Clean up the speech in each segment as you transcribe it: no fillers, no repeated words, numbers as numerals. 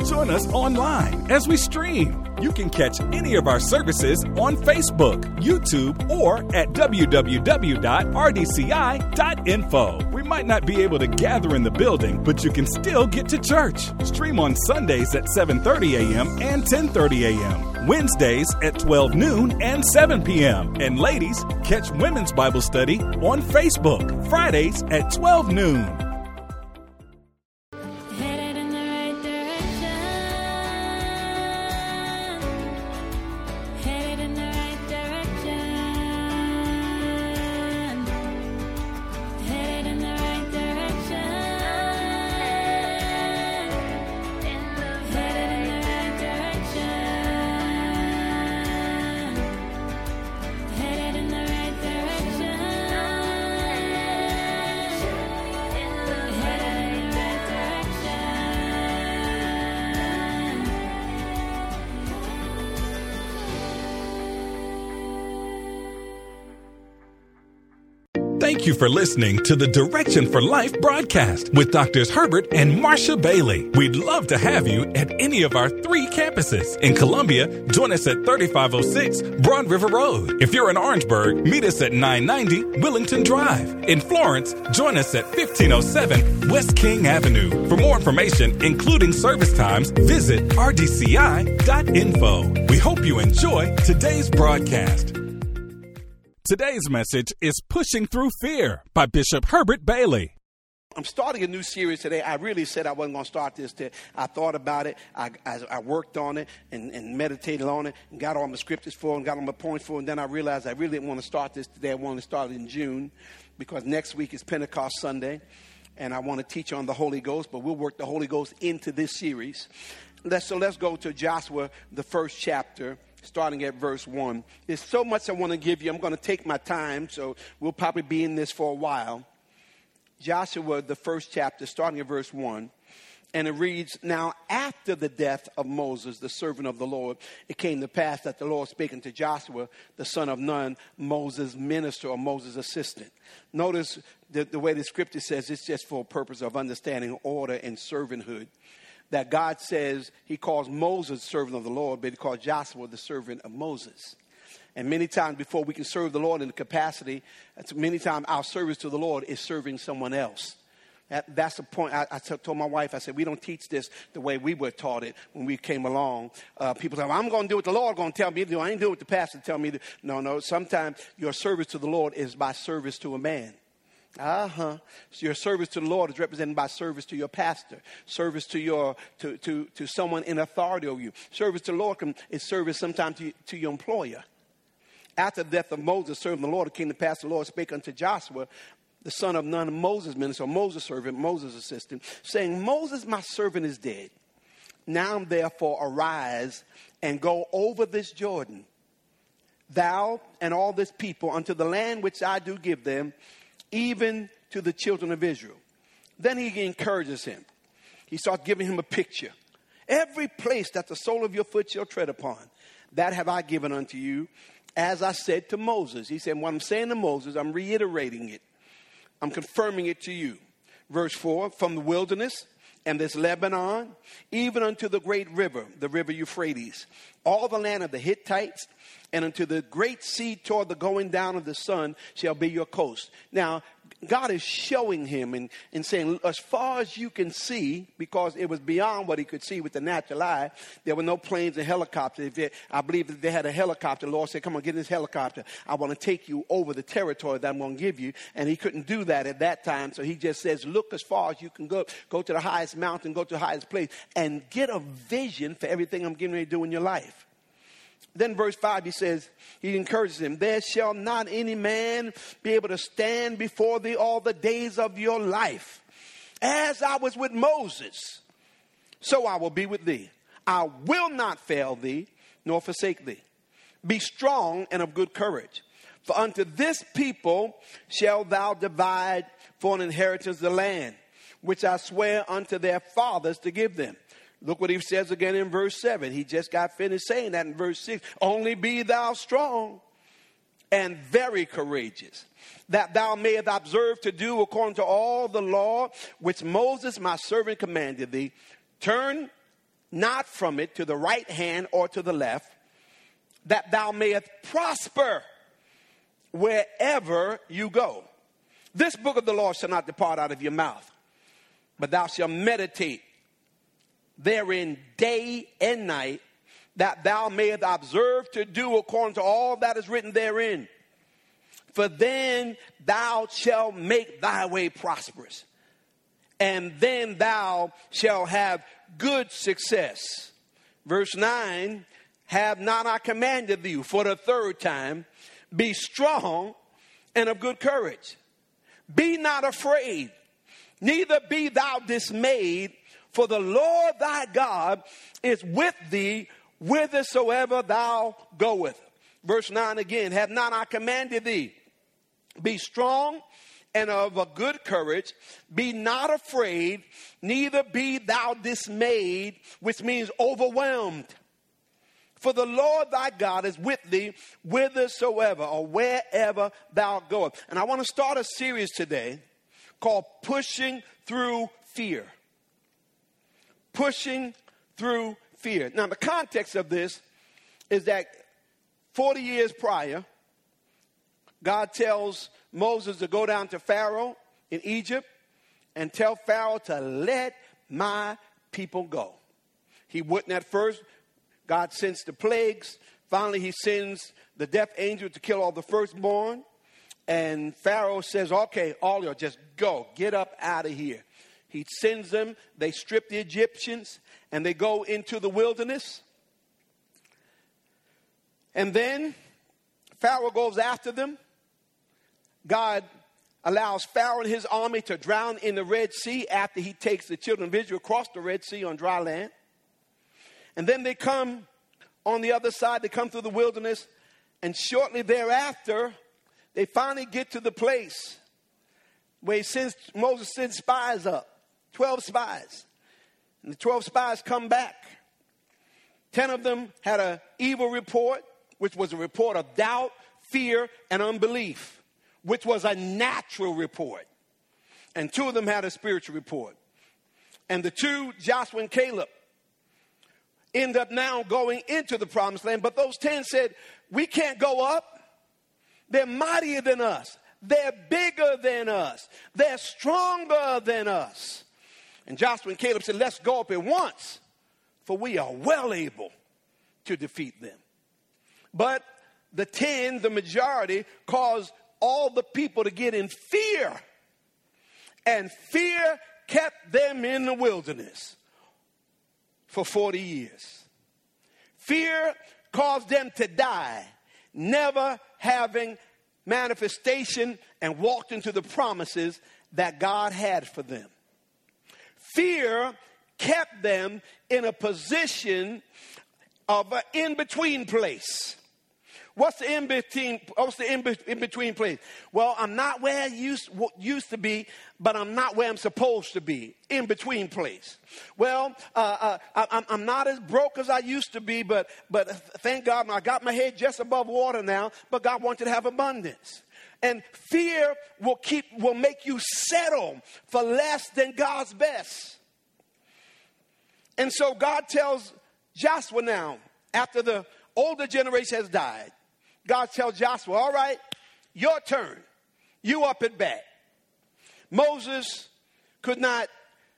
Join us online as we stream. You can catch any of our services on Facebook, YouTube, or at www.rdci.info. We might not be able to gather in the building, but you can still get to church. Stream on Sundays at 7:30 a.m. and 10:30 a.m. Wednesdays at 12 noon and 7 p.m. And ladies, catch Women's Bible Study on Facebook, Fridays at 12 noon. Thank you for listening to the Direction for Life broadcast with Drs. Herbert and Marcia Bailey. We'd love to have you at any of our 3 campuses. In Columbia, join us at 3506 Broad River Road. If you're in Orangeburg, meet us at 990 Willington Drive. In Florence, join us at 1507 West King Avenue. For more information, including service times, visit rdci.info. We hope you enjoy today's broadcast. Today's message is Pushing Through Fear by Bishop Herbert Bailey. I'm starting a new series today. I really said I wasn't going to start this today. I thought about it. I worked on it and meditated on it and got all my scriptures for it and got all my points for it. And then I realized I really didn't want to start this today. I wanted to start it in June because next week is Pentecost Sunday. And I want to teach on the Holy Ghost, but we'll work the Holy Ghost into this series. Let's go to Joshua, the first chapter, starting at verse 1. There's so much I want to give you. I'm going to take my time, so we'll probably be in this for a while. Joshua, the first chapter, starting at verse 1. And it reads, Now after the death of Moses, the servant of the Lord, it came to pass that the Lord spake unto Joshua, the son of Nun, Moses' minister or Moses' assistant. Notice the way the scripture says it's just for a purpose of understanding order and servanthood. That God says he calls Moses servant of the Lord, but he calls Joshua the servant of Moses. And many times before we can serve the Lord in the capacity, many times our service to the Lord is serving someone else. That's the point. I told my wife, I said, we don't teach this the way we were taught it when we came along. People say, well, I'm going to do what the Lord going to tell me to do. I ain't doing what the pastor tell me to do. No. Sometimes your service to the Lord is by service to a man. So your service to the Lord is represented by service to your pastor, service to to someone in authority over you. Service to the Lord is service sometimes to your employer. After the death of Moses, serving the Lord, it came to pass the Lord spake unto Joshua, the son of Nun, Moses' minister, Moses' servant, Moses' assistant, saying, Moses, my servant, is dead. Now therefore arise and go over this Jordan, thou and all this people, unto the land which I do give them, even to the children of Israel. Then he encourages him. He starts giving him a picture. Every place that the sole of your foot shall tread upon, that have I given unto you, as I said to Moses. He said, what I'm saying to Moses, I'm reiterating it. I'm confirming it to you. Verse 4, from the wilderness and this Lebanon, even unto the great river, the river Euphrates, all the land of the Hittites, and unto the great sea toward the going down of the sun shall be your coast. Now, God is showing him and saying, as far as you can see, because it was beyond what he could see with the natural eye, there were no planes and helicopters. I believe that they had a helicopter. The Lord said, come on, get in this helicopter. I want to take you over the territory that I'm going to give you. And he couldn't do that at that time. So he just says, look as far as you can go. Go to the highest mountain, go to the highest place, and get a vision for everything I'm getting ready to do in your life. Then verse 5, he encourages him, there shall not any man be able to stand before thee all the days of your life. As I was with Moses, so I will be with thee. I will not fail thee, nor forsake thee. Be strong and of good courage. For unto this people shalt thou divide for an inheritance the land, which I swear unto their fathers to give them. Look what he says again in verse 7. He just got finished saying that in verse 6. Only be thou strong and very courageous, that thou mayest observe to do according to all the law which Moses my servant commanded thee. Turn not from it to the right hand or to the left, that thou mayest prosper wherever you go. This book of the law shall not depart out of your mouth, but thou shalt meditate therein day and night, that thou mayest observe to do according to all that is written therein. For then thou shalt make thy way prosperous, and then thou shalt have good success. Verse 9, have not I commanded thee for the third time, be strong and of good courage. Be not afraid, neither be thou dismayed, for the Lord thy God is with thee whithersoever thou goest. Verse 9 again, have not I commanded thee, be strong and of a good courage, be not afraid, neither be thou dismayed, which means overwhelmed. For the Lord thy God is with thee whithersoever or wherever thou goest. And I want to start a series today called Pushing Through Fear. Pushing Through Fear. Now, the context of this is that 40 years prior, God tells Moses to go down to Pharaoh in Egypt and tell Pharaoh to let my people go. He wouldn't at first. God sends the plagues. Finally, he sends the death angel to kill all the firstborn. And Pharaoh says, okay, all y'all just go. Get up out of here. He sends them. They strip the Egyptians and they go into the wilderness. And then Pharaoh goes after them. God allows Pharaoh and his army to drown in the Red Sea after he takes the children of Israel across the Red Sea on dry land. And then they come on the other side, they come through the wilderness, and shortly thereafter, they finally get to the place where Moses sends spies up, 12 spies. And the 12 spies come back. 10 of them had an evil report, which was a report of doubt, fear, and unbelief, which was a natural report. And 2 of them had a spiritual report. And the 2, Joshua and Caleb, end up now going into the promised land. But those 10 said, we can't go up. They're mightier than us. They're bigger than us. They're stronger than us. And Joshua and Caleb said, let's go up at once, for we are well able to defeat them. But the 10, the majority, caused all the people to get in fear. And fear kept them in the wilderness for 40 years. Fear caused them to die, never having manifestation and walked into the promises that God had for them. Fear kept them in a position of an in-between place. What's the in-between place? Well, I'm not where I used to be, but I'm not where I'm supposed to be. In-between place. Well, I'm not as broke as I used to be, but thank God I got my head just above water now, but God wants you to have abundance. And fear will make you settle for less than God's best. And so God tells Joshua now, after the older generation has died, God tells Joshua, all right, your turn. You up and back. Moses did not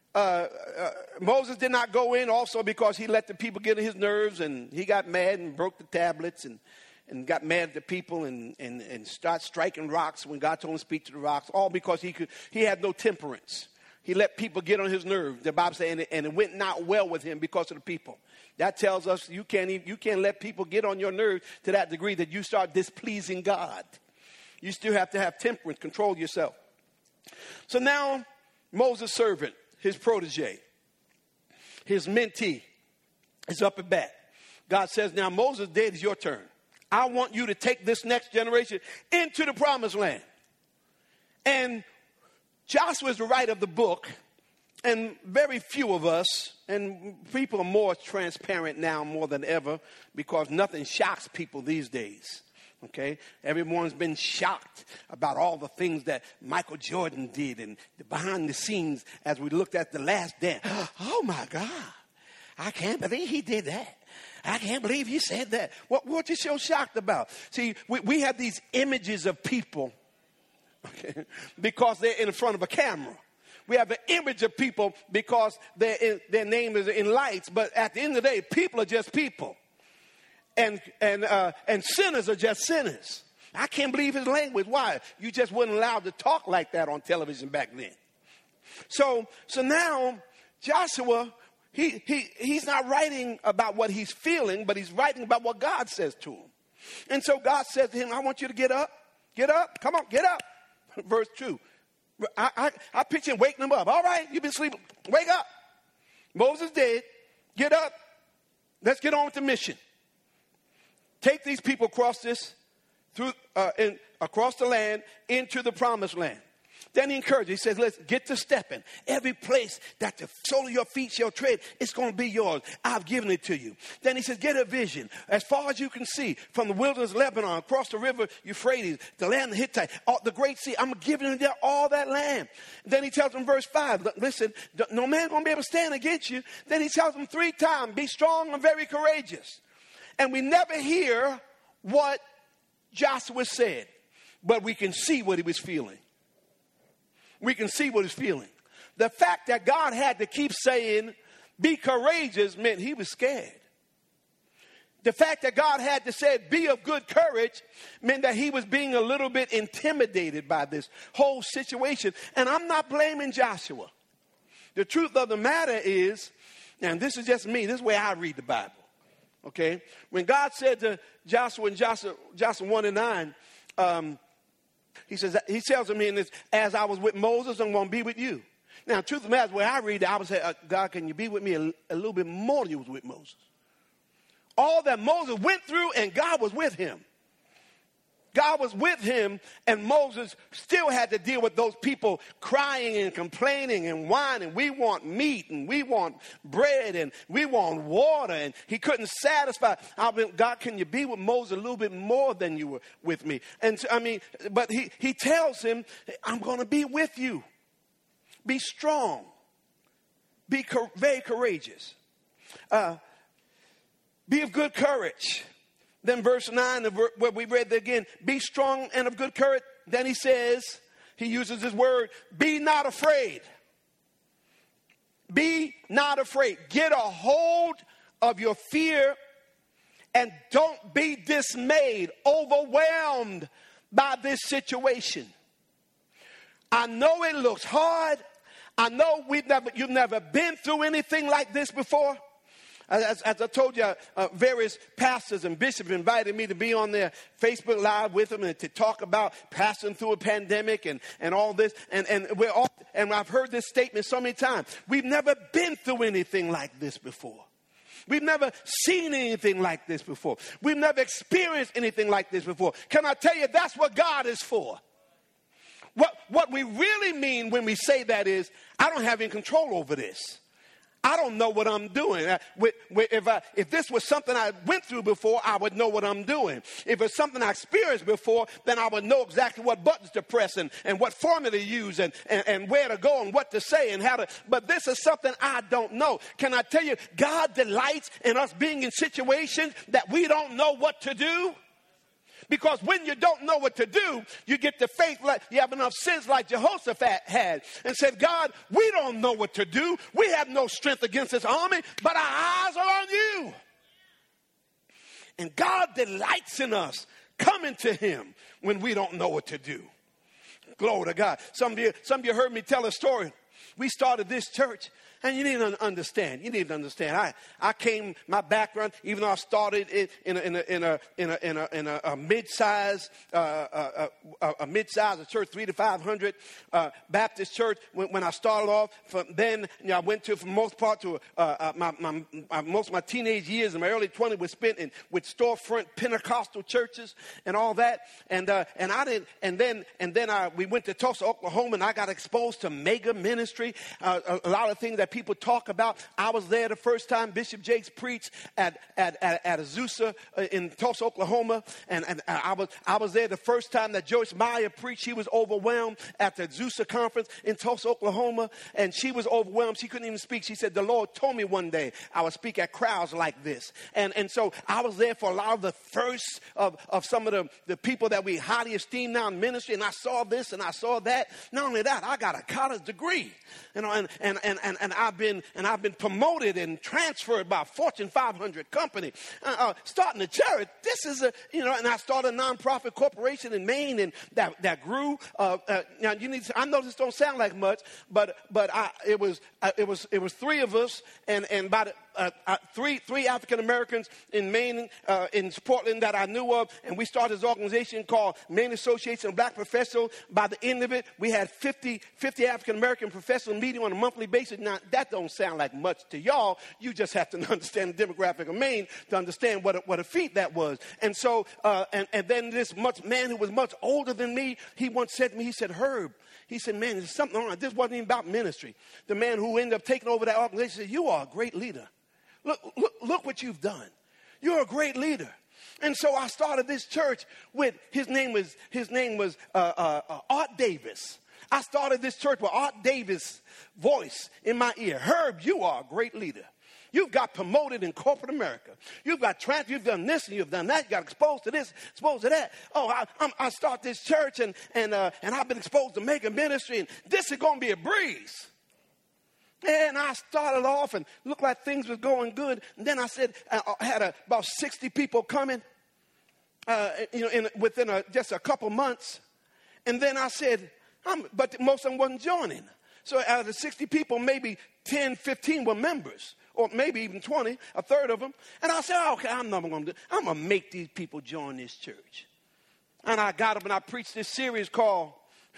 go in also because he let the people get on his nerves, and he got mad and broke the tablets and got mad at the people and started striking rocks when God told him to speak to the rocks, all because he had no temperance. He let people get on his nerves, the Bible says, and it went not well with him because of the people. That tells us you can't let people get on your nerves to that degree that you start displeasing God. You still have to have temperance, control yourself. So now Moses' servant, his protege, his mentee, is up and back. God says, now Moses, dead is your turn. I want you to take this next generation into the promised land. And Joshua is the writer of the book, and very few of us, and people are more transparent now more than ever because nothing shocks people these days. Okay, everyone's been shocked about all the things that Michael Jordan did and the behind the scenes as we looked at The Last Dance. Oh my God, I can't believe he did that. I can't believe he said that. What you so shocked about? See, we have these images of people, okay, because they're in front of a camera. We have an image of people because their name is in lights. But at the end of the day, people are just people. And sinners are just sinners. I can't believe his language. Why? You just weren't allowed to talk like that on television back then. So now Joshua, he's not writing about what he's feeling, but he's writing about what God says to him. And so God says to him, I want you to get up, come on, get up. Verse 2. I picture him waking him up. All right, you've been sleeping, wake up. Moses dead, get up. Let's get on with the mission. Take these people across across the land into the promised land. Then he encourages, he says, let's get to stepping. Every place that the sole of your feet shall tread, it's going to be yours. I've given it to you. Then he says, get a vision. As far as you can see, from the wilderness of Lebanon, across the river Euphrates, the land of the Hittite, the great sea, I'm giving them all that land. Then he tells them, verse 5, listen, no man going to be able to stand against you. Then he tells them 3 times, be strong and very courageous. And we never hear what Joshua said, but we can see what he was feeling. We can see what he's feeling. The fact that God had to keep saying, be courageous, meant he was scared. The fact that God had to say, be of good courage, meant that he was being a little bit intimidated by this whole situation. And I'm not blaming Joshua. The truth of the matter is, and this is just me, this is the way I read the Bible. Okay? When God said to Joshua in Joshua 1:9, he tells him in this, as I was with Moses, I'm going to be with you. Now, truth of the matter, when I read it, I would say, God, can you be with me a little bit more than you was with Moses? All that Moses went through, and God was with him. God was with him, and Moses still had to deal with those people crying and complaining and whining. We want meat, and we want bread, and we want water, and he couldn't satisfy. God, can you be with Moses a little bit more than you were with me? And but he tells him, I'm going to be with you. Be strong. Be very courageous. Be of good courage. Then verse 9, where we read again, be strong and of good courage. Then he says, he uses this word, be not afraid. Be not afraid. Get a hold of your fear and don't be dismayed, overwhelmed by this situation. I know it looks hard. I know you've never been through anything like this before. As I told you, various pastors and bishops invited me to be on their Facebook Live with them and to talk about passing through a pandemic and all this. And I've heard this statement so many times. We've never been through anything like this before. We've never seen anything like this before. We've never experienced anything like this before. Can I tell you, that's what God is for. What we really mean when we say that is, I don't have any control over this. I don't know what I'm doing. If this was something I went through before, I would know what I'm doing. If it's something I experienced before, then I would know exactly what buttons to press and what formula to use and where to go and what to say and how to. But this is something I don't know. Can I tell you, God delights in us being in situations that we don't know what to do? Because when you don't know what to do, you get the faith like you have enough sense like Jehoshaphat had and said, God, we don't know what to do. We have no strength against this army, but our eyes are on you. And God delights in us coming to him when we don't know what to do. Glory to God. Some of you heard me tell a story. We started this church. And you need to understand. I came, my background, even though I started in a mid-size, a church, 300 to 500 Baptist church. When I started off, I went to, for the most part, to most of my teenage years and my early 20s was spent with storefront Pentecostal churches and all that. We went to Tulsa, Oklahoma, and I got exposed to mega ministry. A lot of things that that people talk about. I was there the first time Bishop Jakes preached at Azusa in Tulsa, Oklahoma. And I was there the first time that Joyce Meyer preached. She was overwhelmed at the Azusa conference in Tulsa, Oklahoma. And she was overwhelmed. She couldn't even speak. She said, the Lord told me one day I would speak at crowds like this. And so I was there for a lot of the first of some of the people that we highly esteem now in ministry. And I saw this and I saw that. Not only that, I got a college degree, you know, and I've been promoted and transferred by a Fortune 500 company. Starting a church, this is and I started a nonprofit corporation in Maine, and that grew. Now I know this don't sound like much, but it was three of us, and about three African Americans in Maine, in Portland that I knew of, and we started this organization called Maine Association of Black Professionals. By the end of it, we had 50 African American professionals meeting on a monthly basis. Now that don't sound like much to y'all. You just have to understand the demographic of Maine to understand what a feat that was. And so, and then this man who was much older than me, he once said to me, he said, Herb, he said, man, there's something wrong. This wasn't even about ministry. The man who ended up taking over that organization said, you are a great leader. Look what you've done. You're a great leader. And so I started this church with, his name was Art Davis. I started this church with Art Davis' voice in my ear. Herb, you are a great leader. You've got promoted in corporate America. You've done this and you've done that. You got exposed to this, exposed to that. Oh, I start this church and I've been exposed to mega ministry, and this is going to be a breeze. And I started off and looked like things was going good. And then I said, I had about 60 people coming, within just a couple months. And then I said, but most of them wasn't joining. So out of the 60 people, maybe 10, 15 were members, or maybe even 20, a third of them. And I said, okay, I'm going to make these people join this church. And I got up and I preached this series called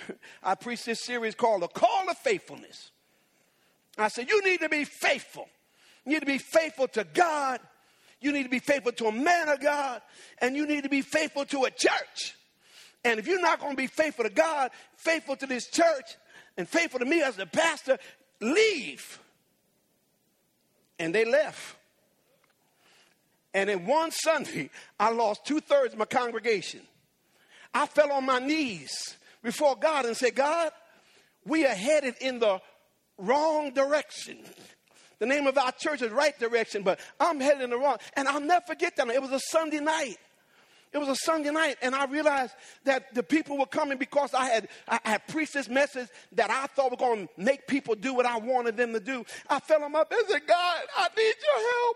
The Call of Faithfulness. I said, you need to be faithful. You need to be faithful to God. You need to be faithful to a man of God. And you need to be faithful to a church. And if you're not going to be faithful to God, faithful to this church, and faithful to me as the pastor, leave. And they left. And in one Sunday, I lost 2/3 of my congregation. I fell on my knees before God and said, God, we are headed in the wrong direction. The name of our church is Right Direction, but I'm headed in the wrong. And I'll never forget that. It was a Sunday night. And I realized that the people were coming because I had preached this message that I thought was going to make people do what I wanted them to do. I fell on my bed and said, God, I need your help.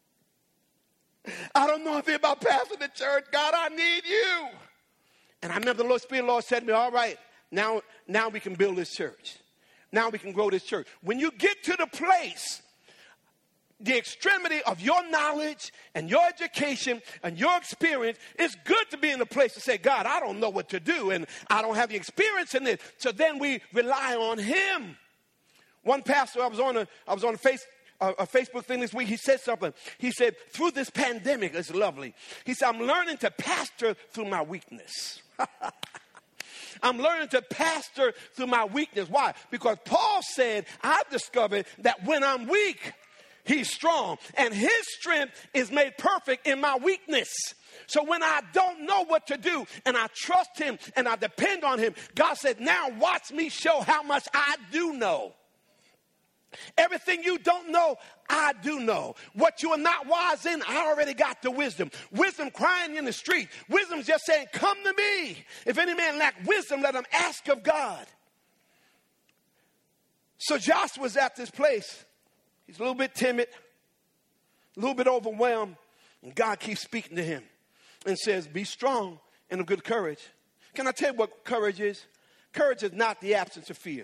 I don't know anything about pastoring the church. God, I need you. And I remember the Spirit of the Lord said to me, all right, now we can build this church. Now we can grow this church. When you get to the place, the extremity of your knowledge and your education and your experience, it's good to be in a place to say, God, I don't know what to do, and I don't have the experience in this. So then we rely on him. One pastor, I was on a Facebook thing this week. He said something. He said, through this pandemic, it's lovely. He said, I'm learning to pastor through my weakness. I'm learning to pastor through my weakness. Why? Because Paul said, I've discovered that when I'm weak, he's strong. And his strength is made perfect in my weakness. So when I don't know what to do and I trust him and I depend on him, God said, now watch me show how much I do know. Everything you don't know, I do know. What you are not wise in, I already got the wisdom. Wisdom crying in the street. Wisdom's just saying, come to me. If any man lack wisdom, let him ask of God. So Joshua's at this place. He's a little bit timid, a little bit overwhelmed. And God keeps speaking to him and says, be strong and of good courage. Can I tell you what courage is? Courage is not the absence of fear.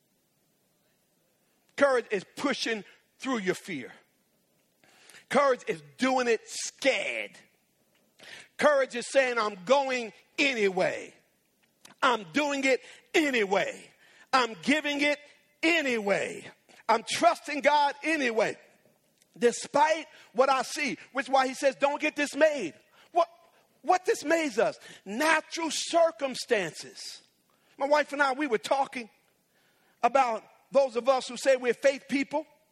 Courage is pushing through your fear. Courage is doing it scared. Courage is saying, I'm going anyway. I'm doing it anyway. I'm giving it anyway. I'm trusting God anyway. Despite what I see, which is why he says, don't get dismayed. What dismays us? Natural circumstances. My wife and I, we were talking about those of us who say we're faith people.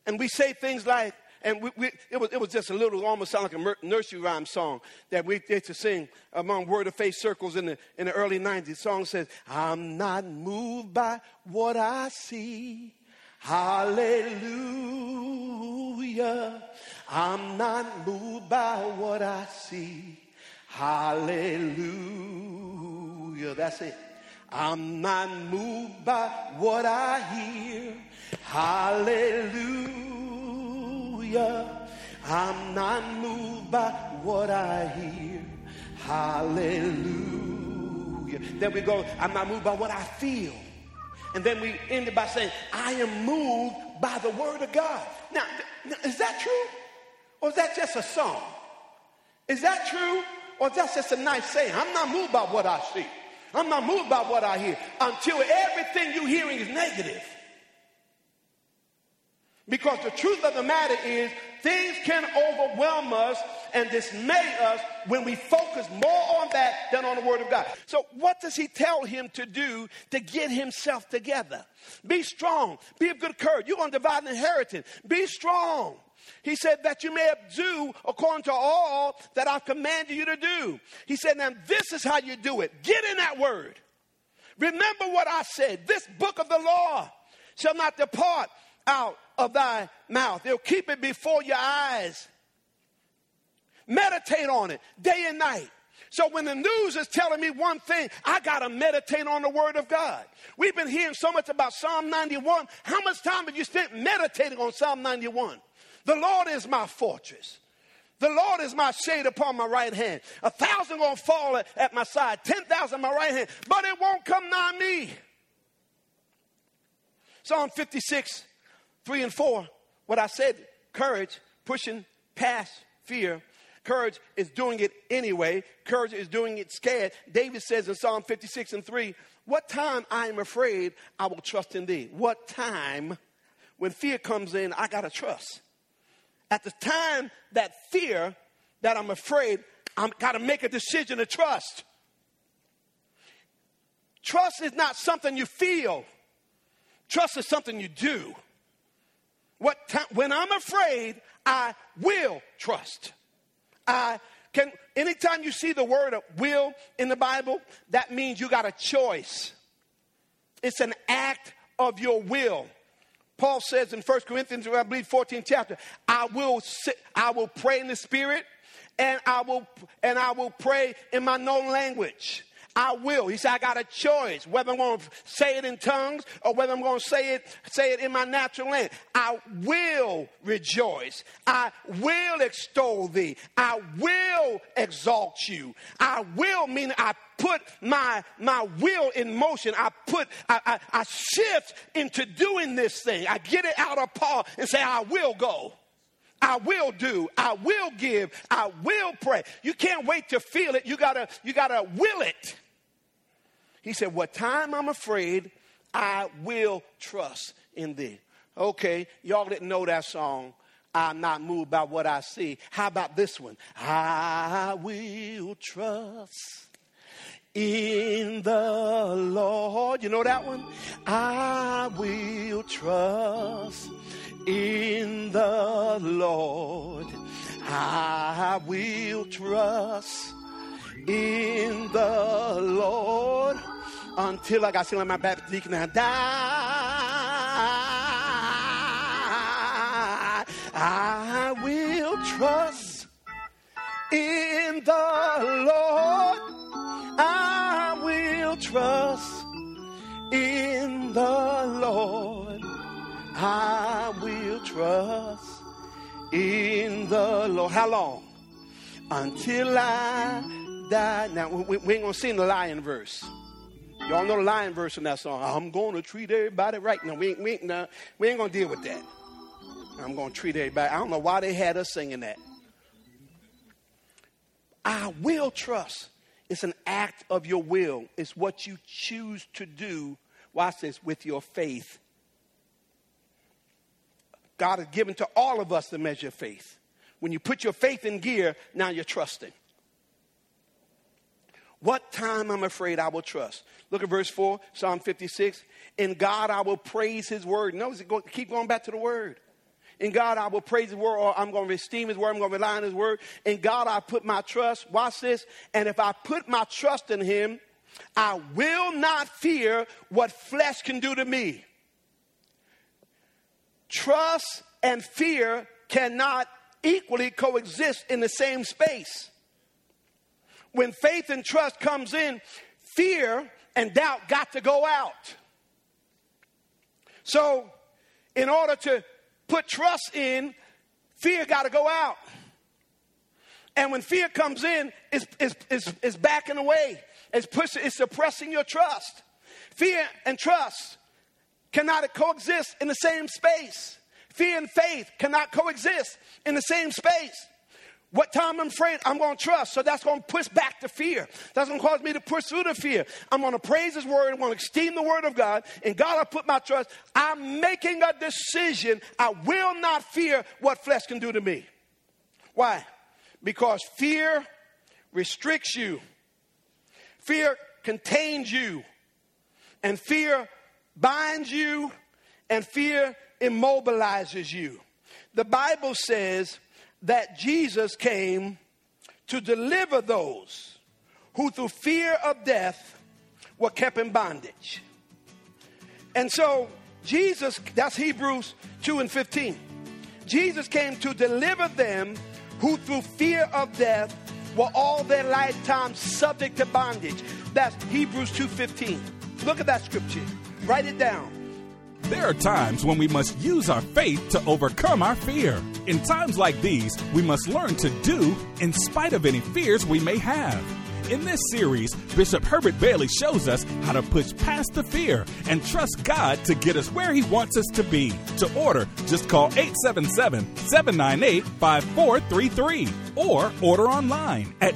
And we say things like, and it was just a little, almost sound like a nursery rhyme song that we used to sing among Word of Faith circles in the early 90s. The song says, I'm not moved by what I see. Hallelujah. I'm not moved by what I see. Hallelujah. That's it. I'm not moved by what I hear. Hallelujah. I'm not moved by what I hear. Hallelujah. Then we go, I'm not moved by what I feel. And then we end it by saying, I am moved by the word of God. Now, is that true? Or is that just a song? Is that true? Or that's just a nice saying? I'm not moved by what I see. I'm not moved by what I hear until everything you're hearing is negative. Because the truth of the matter is, things can overwhelm us and dismay us when we focus more on that than on the Word of God. So what does he tell him to do to get himself together? Be strong. Be of good courage. You're going to divide an inheritance. Be strong. He said that you may do according to all that I've commanded you to do. He said, now this is how you do it. Get in that word. Remember what I said. This book of the law shall not depart out of thy mouth. They'll keep it before your eyes. Meditate on it day and night. So when the news is telling me one thing, I got to meditate on the word of God. We've been hearing so much about Psalm 91. How much time have you spent meditating on Psalm 91? The Lord is my fortress. The Lord is my shade upon my right hand. 1,000 going to fall at my side. 10,000 at my right hand. But it won't come nigh me. Psalm 56, 3 and 4. What I said, courage, pushing past fear. Courage is doing it anyway. Courage is doing it scared. David says in Psalm 56 and 3, what time I am afraid, I will trust in thee. What time, when fear comes in, I got to trust. At the time that fear, that I'm afraid, I've got to make a decision to trust. Trust is something you feel. Trust is something you do. When I'm afraid, I will trust. Anytime you see the word will in the Bible, that means you got a choice. It's an act of your will. Paul says in 1 Corinthians, I believe 14th chapter, I will pray in the spirit, and I will pray in my known language. I will. He said, I got a choice whether I'm going to say it in tongues or whether I'm going to say it in my natural language. I will rejoice. I will extol thee. I will exalt you. I will mean I put my will in motion. I shift into doing this thing. I get it out of Paul and say, I will go. I will do. I will give. I will pray. You can't wait to feel it. You gotta will it. He said, what time I'm afraid, I will trust in thee. Okay, y'all didn't know that song. I'm not moved by what I see. How about this one? I will trust in the Lord. You know that one? I will trust in the Lord. I will trust in the Lord until I got still in my Baptist deacon and die. I will trust in the Lord. I will trust in the Lord. I will trust in the Lord. How long? Until I die. Now, we ain't going to sing the lion verse. Y'all know the lion verse in that song. I'm going to treat everybody right. Now, we ain't going to deal with that. I'm going to treat everybody. I don't know why they had us singing that. I will trust. It's an act of your will. It's what you choose to do. Watch this, with your faith. God has given to all of us the measure of faith. When you put your faith in gear, now you're trusting. What time I'm afraid I will trust. Look at verse 4, Psalm 56. In God I will praise his word. Notice it keep going back to the word. In God, I will praise His word, or I'm going to esteem His word. I'm going to rely on His word. In God, I put my trust. Watch this. And if I put my trust in Him, I will not fear what flesh can do to me. Trust and fear cannot equally coexist in the same space. When faith and trust comes in, fear and doubt got to go out. So, in order to put trust in, fear got to go out. And when fear comes in, it's backing away. It's suppressing your trust. Fear and trust cannot coexist in the same space. Fear and faith cannot coexist in the same space. What time I'm afraid, I'm going to trust. So that's going to push back the fear. That's going to cause me to push through the fear. I'm going to praise His word. I'm going to esteem the word of God. In God, I put my trust. I'm making a decision. I will not fear what flesh can do to me. Why? Because fear restricts you. Fear contains you. And fear binds you. And fear immobilizes you. The Bible says that Jesus came to deliver those who through fear of death were kept in bondage. And so Jesus, that's Hebrews 2:15. Jesus came to deliver them who through fear of death were all their lifetime subject to bondage. That's Hebrews 2:15. Look at that scripture. Write it down. There are times when we must use our faith to overcome our fear. In times like these, we must learn to do in spite of any fears we may have. In this series, Bishop Herbert Bailey shows us how to push past the fear and trust God to get us where He wants us to be. To order, just call 877-798-5433 or order online at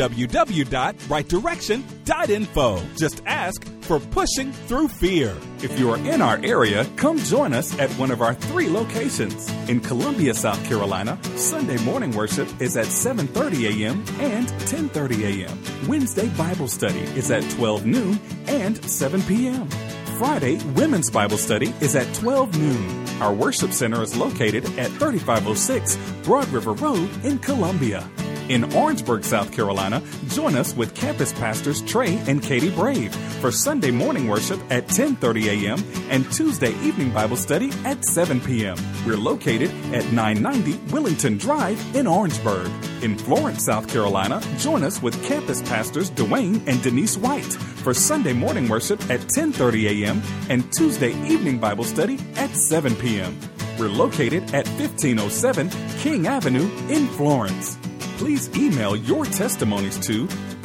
www.rightdirection.info. Just ask for Pushing Through Fear. If you are in our area, come join us at one of our 3 locations. In Columbia, South Carolina, Sunday morning worship is at 7:30 a.m. and 10:30 a.m. Wednesday Bible study is at 12 noon and 7 p.m. Friday women's Bible study is at 12 noon. Our worship center is located at 3506 Broad River Road in Columbia. In Orangeburg, South Carolina, join us with campus pastors Trey and Katie Brave for Sunday morning worship at 10:30 a.m. and Tuesday evening Bible study at 7 p.m. We're located at 990 Willington Drive in Orangeburg. In Florence, South Carolina, join us with campus pastors Dwayne and Denise White for Sunday morning worship at 10:30 a.m. and Tuesday evening Bible study at 7 p.m. We're located at 1507 King Avenue in Florence. Please email your testimonies to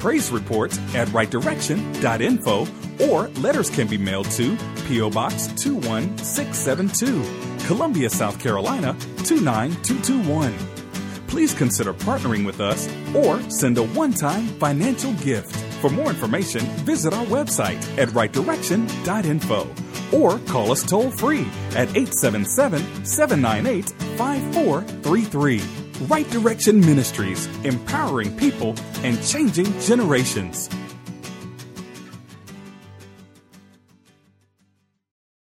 praisereports@rightdirection.info, or letters can be mailed to P.O. Box 21672, Columbia, South Carolina 29221. Please consider partnering with us or send a one-time financial gift. For more information, visit our website at rightdirection.info or call us toll-free at 877-798-5433. Right Direction Ministries, empowering people and changing generations.